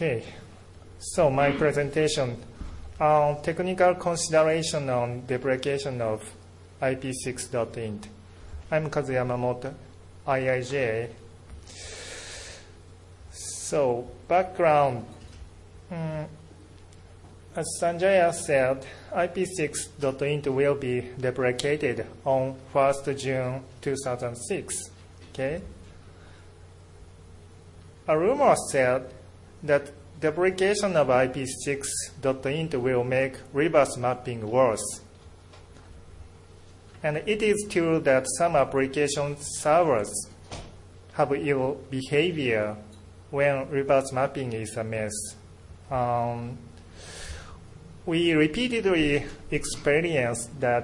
Okay, so my presentation on technical consideration on deprecation of IP6.int. I'm Kazu Yamamoto, IIJ. So background, as Sanjaya said, IP6.int will be deprecated on 1st June 2006. Okay. A rumor said that deprecation of IP6.int will make reverse mapping worse. And it is true that some application servers have evil behavior when reverse mapping is a mess. We repeatedly experienced that,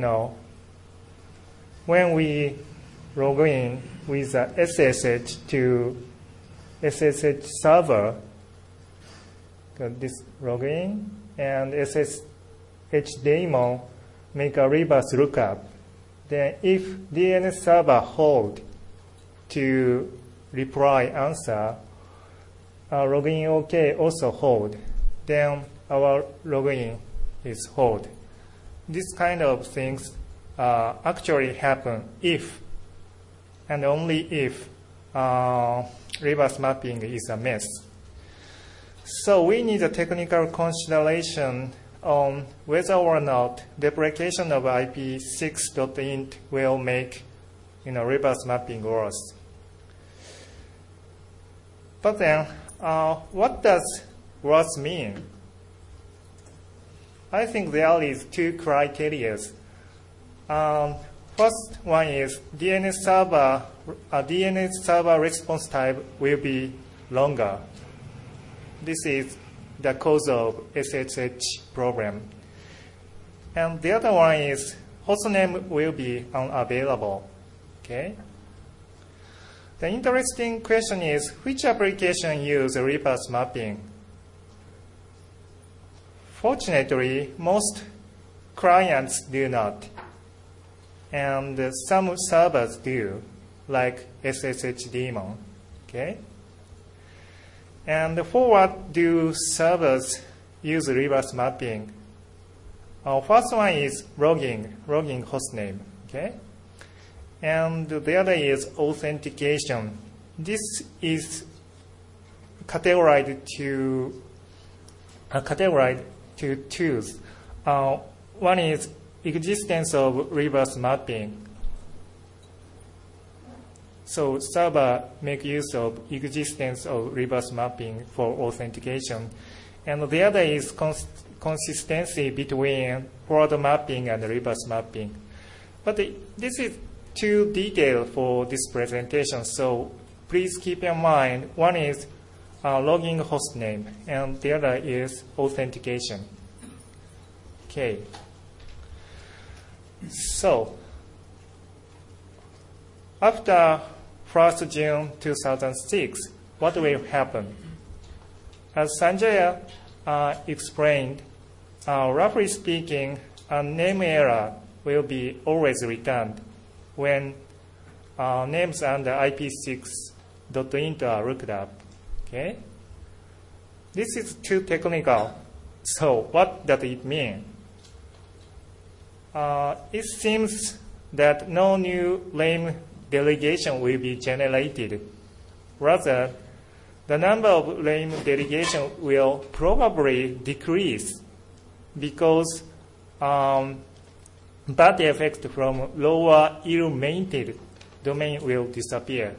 when we log in with a SSH to SSH server, this login, and SSH daemon make a reverse lookup. Then if DNS server hold to reply answer, login OK also hold, then our login is hold. This kind of things actually happen if and only if reverse mapping is a mess. So we need a technical consideration on whether or not deprecation of IP6.int will make reverse mapping worse. But then, what does worse mean? I think there is two criteria. First one is DNS server response time will be longer. This is the cause of SSH problem. And the other one is hostname will be unavailable. Okay. The interesting question is which application use reverse mapping? Fortunately, most clients do not. And some servers do, like SSH daemon. Okay? And for what do servers use reverse mapping? First one is logging hostname. Okay? And the other is authentication. This is categorized to tools. One is existence of reverse mapping. So server make use of existence of reverse mapping for authentication. And the other is consistency between forward mapping and reverse mapping. But this is too detailed for this presentation, so please keep in mind one is logging hostname and the other is authentication. Okay. So after 1st June 2006, what will happen? As Sanjaya explained, roughly speaking, a name error will be always returned when names under IP6.int are looked up. Okay? This is too technical. So what does it mean? It seems that no new lame delegation will be generated. Rather, the number of lame delegation will probably decrease because bad effect from lower illuminated domain will disappear.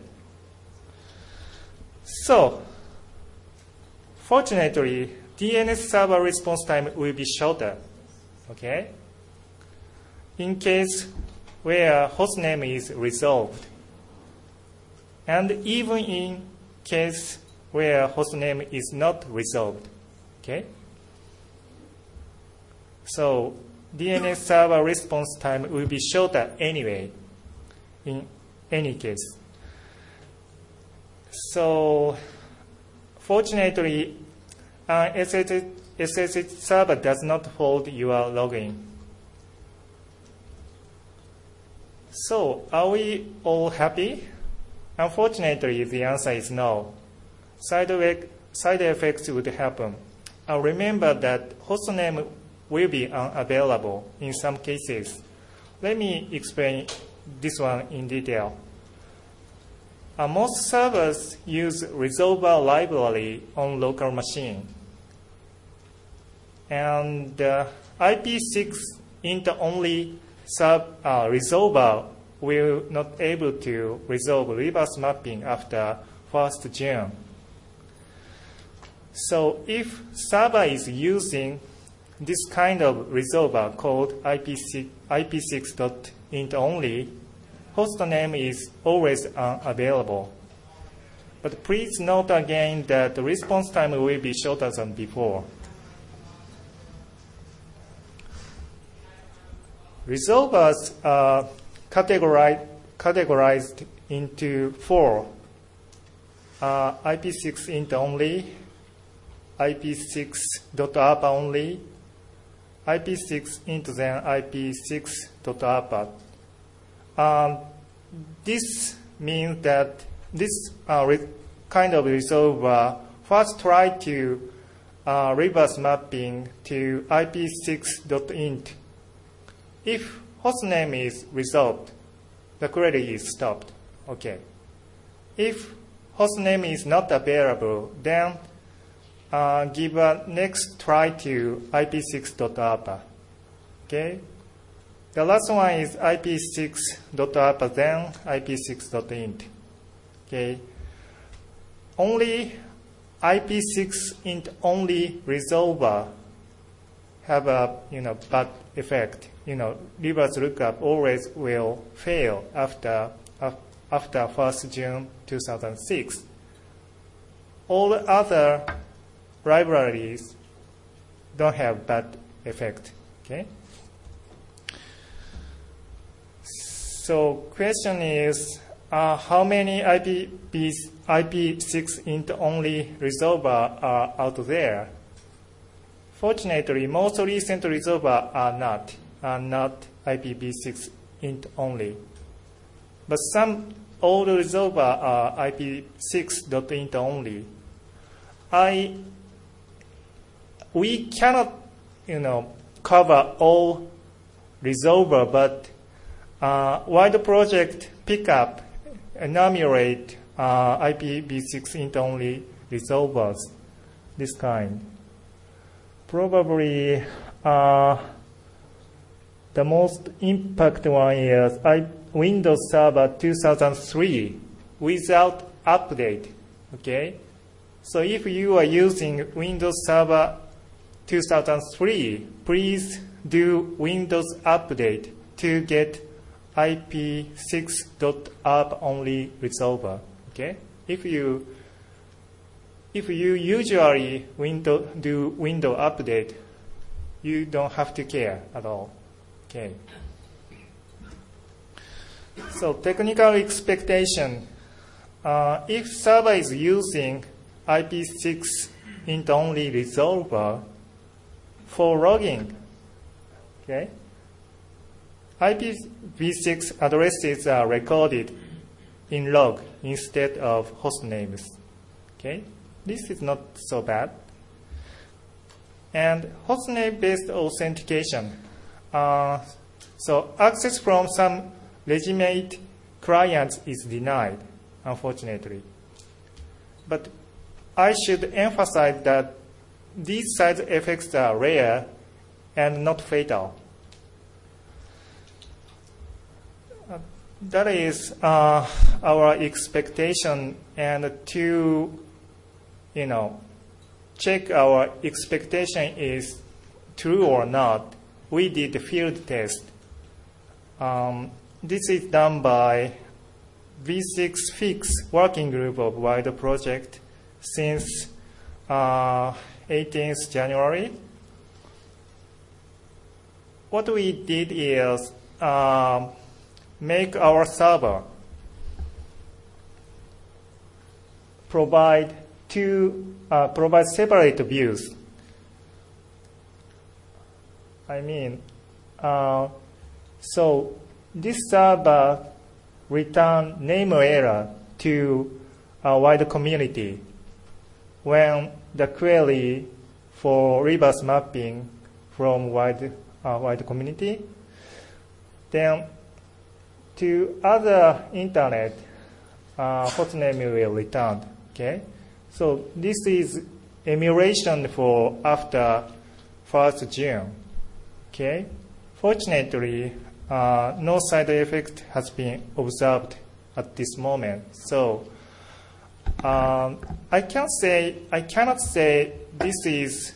So, fortunately, DNS server response time will be shorter. Okay? In case where hostname is resolved, and even in case where hostname is not resolved. Okay? So DNS server response time will be shorter anyway, in any case. So fortunately, SSH server does not hold your login. So are we all happy? Unfortunately, the answer is no. side effects would happen. Remember that hostname will be unavailable in some cases. Let me explain this one in detail. Most servers use resolver library on local machine. And IP6 int-only resolver will not able to resolve reverse mapping after 1st June. So if server is using this kind of resolver called IP6.int-only, hostname is always unavailable. But please note again that the response time will be shorter than before. Resolvers are categorized into 4. IP6 int-only, IP6.ARPA only, IP6 int then IP6.ARPA. This means that this kind of resolver first try to reverse mapping to IP6.int. If hostname is resolved, the query is stopped. Okay. If hostname is not available, then give a next try to IP6.ARPA. Okay. The last one is IP6.ARPA, then IP6.int. Okay. Only IP6int only resolver have a bad effect. Reverse lookup always will fail after 1st June 2006. All other libraries don't have bad effect. Okay. So question is, how many IP6 int only resolver are out there? Fortunately, most recent resolver are not IPv6 int only. But some old resolver are IP6.int only. We cannot, cover all resolver, but wide project pick up enumerate IPv6 int only resolvers, this kind. Probably the most impact one is Windows Server 2003 without update. Okay, so if you are using Windows Server 2003, please do Windows update to get IP6.ARP only resolver. Okay, if you usually do Windows update, you don't have to care at all. Okay. So technical expectation: if server is using IP6 int only resolver for logging, okay, IPv6 addresses are recorded in log instead of host names. Okay, this is not so bad. And hostname-based authentication. So access from some legitimate clients is denied, unfortunately. But I should emphasize that these side effects are rare and not fatal. That is our expectation, and to check our expectation is true or not, we did the field test. This is done by V6 Fix working group of wider project since 18th January. What we did is make our server provide separate views. So this server return name error to a wider community. when the query for reverse mapping from wide community, then to other internet, hostname will return. Okay, so this is emulation for after 1st June. Okay, fortunately, no side effect has been observed at this moment. So I cannot say this is,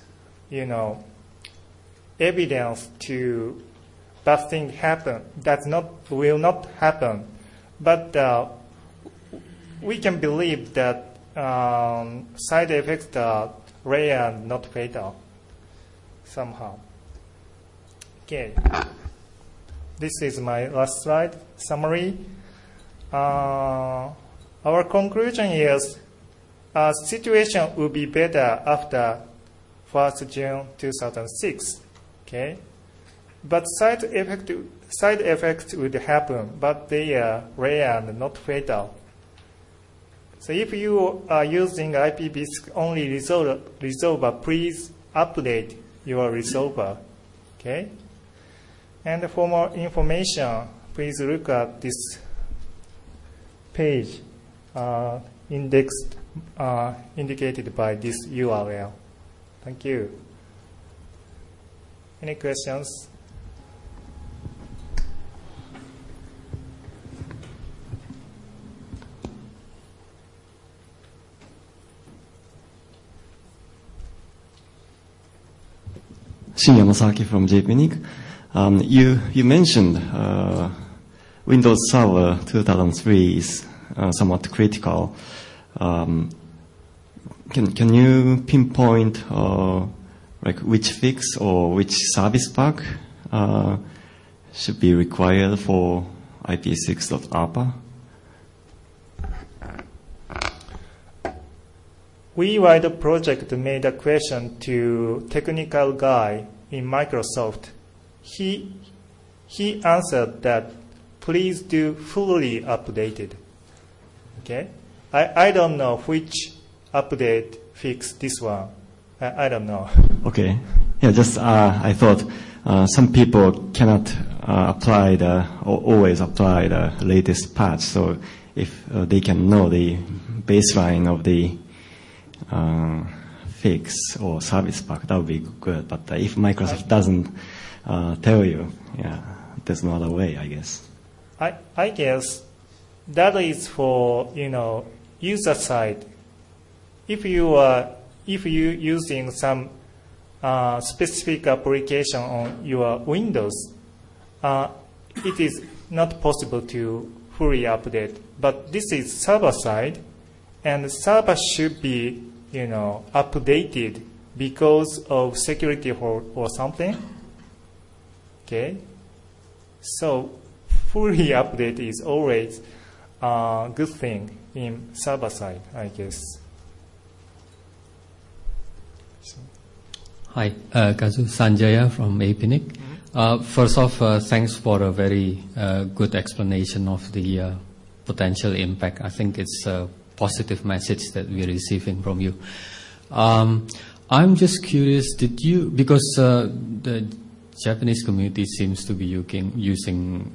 evidence to bad thing happen. Will not happen. But we can believe that side effects are rare and not fatal somehow. Okay. This is my last slide, summary. Our conclusion is situation will be better after 1st June 2006. Okay, but side effects would happen, but they are rare and not fatal. So if you are using IPv6 only resolver, please update your resolver. Okay, and for more information, please look at this page indexed, indicated by this URL. Thank you. Any questions? Shin Yamasaki from JPNIC. You mentioned Windows Server 2003 is somewhat critical. Can you pinpoint like which fix or which service pack should be required for IP6.ARPA? WeWide project made a question to technical guy in Microsoft. He answered that please do fully updated. Okay, I don't know which update fix this one. I don't know. Okay, yeah, just I thought some people cannot always apply the latest patch. So if they can know the baseline of the fix or service pack, that would be good. But if Microsoft doesn't tell you, yeah, there's no other way, I guess. I guess that is for user side. If you using some specific application on your Windows, it is not possible to fully update. But this is server side, and the server should be updated because of security or something. Okay, so fully update is always a good thing in server side, I guess. Hi, Kazu Sanjaya from APNIC. First off, thanks for a very good explanation of the potential impact. I think it's a positive message that we're receiving from you. I'm just curious, because the Japanese community seems to be using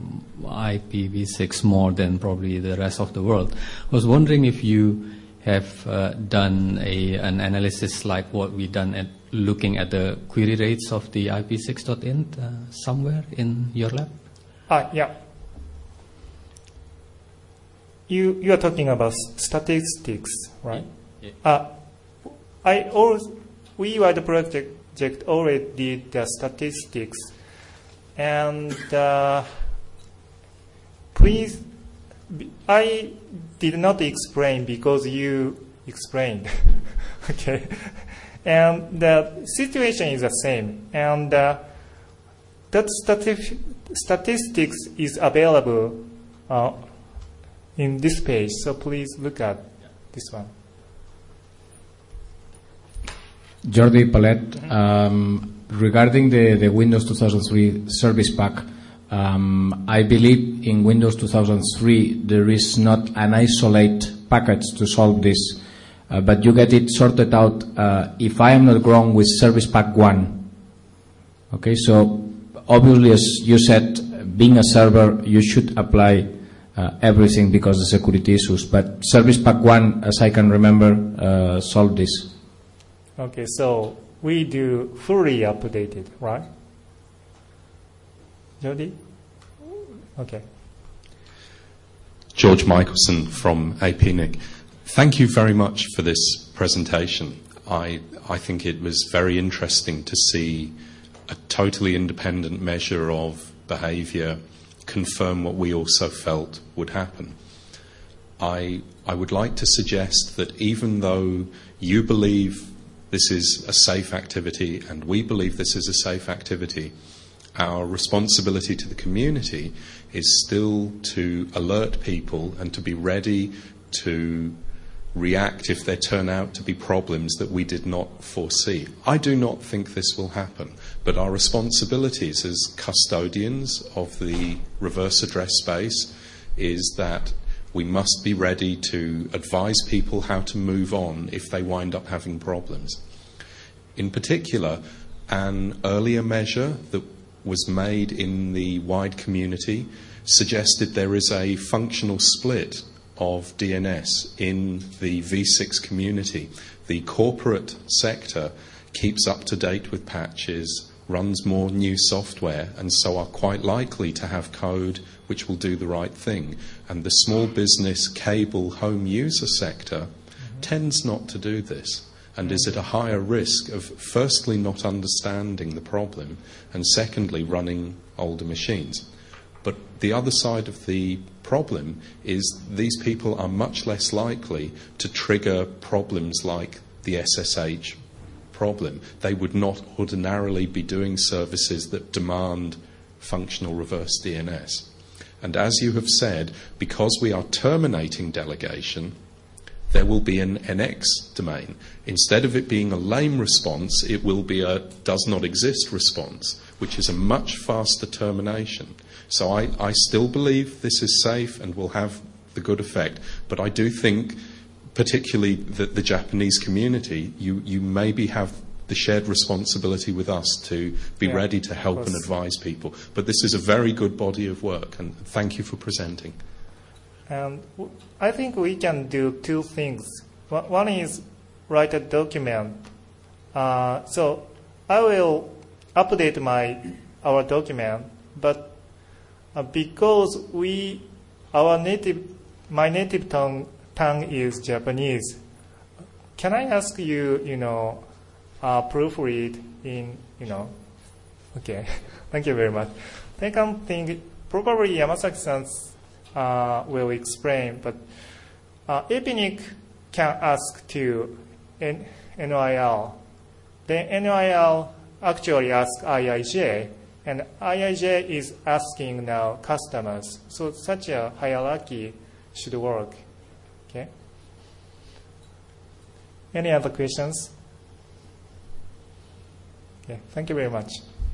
IPv6 more than probably the rest of the world. I was wondering if you have done an analysis like what we done at looking at the query rates of the IP6.int somewhere in your lab? Yeah. You are talking about statistics, right? Yeah. We were the project already did the statistics, and please, I did not explain because you explained. Okay, and the situation is the same, and that statistics is available in this page. So please look at this one. Jordi Palet, regarding the Windows 2003 service pack, I believe in Windows 2003 there is not an isolate package to solve this but you get it sorted out, if I am not wrong, with Service Pack 1. Okay, so obviously, as you said, being a server, you should apply everything because of security issues. But Service Pack 1, as I can remember, solved this. Okay, so we do fully updated, right? Jody? Okay. George Michelson from APNIC. Thank you very much for this presentation. I think it was very interesting to see a totally independent measure of behaviour confirm what we also felt would happen. I would like to suggest that even though you believe this is a safe activity and we believe this is a safe activity, our responsibility to the community is still to alert people and to be ready to react if there turn out to be problems that we did not foresee. I do not think this will happen, but our responsibilities as custodians of the reverse address space is that we must be ready to advise people how to move on if they wind up having problems. In particular, an earlier measure that was made in the wide community suggested there is a functional split of DNS in the V6 community. The corporate sector keeps up to date with patches, runs more new software, and so are quite likely to have code which will do the right thing. And the small business cable home user sector tends not to do this and is at a higher risk of firstly not understanding the problem and secondly running older machines. But the other side of the problem is these people are much less likely to trigger problems like the SSH problem. They would not ordinarily be doing services that demand functional reverse DNS. And as you have said, because we are terminating delegation, there will be an NX domain. Instead of it being a lame response, it will be a does not exist response, which is a much faster termination. So I still believe this is safe and will have the good effect. But I do think, particularly the Japanese community, you maybe have the shared responsibility with us to be ready to help and advise people. But this is a very good body of work, and thank you for presenting. And I think we can do two things. One is write a document. So I will update our document, but because my native tongue is Japanese, can I ask you, proofread in, okay. Thank you very much. Second thing, probably Yamasaki-san will explain, but APNIC can ask to NIL. Then NIL actually asks IIJ, and IIJ is asking now customers. So such a hierarchy should work. Okay. Any other questions? Okay. Thank you very much.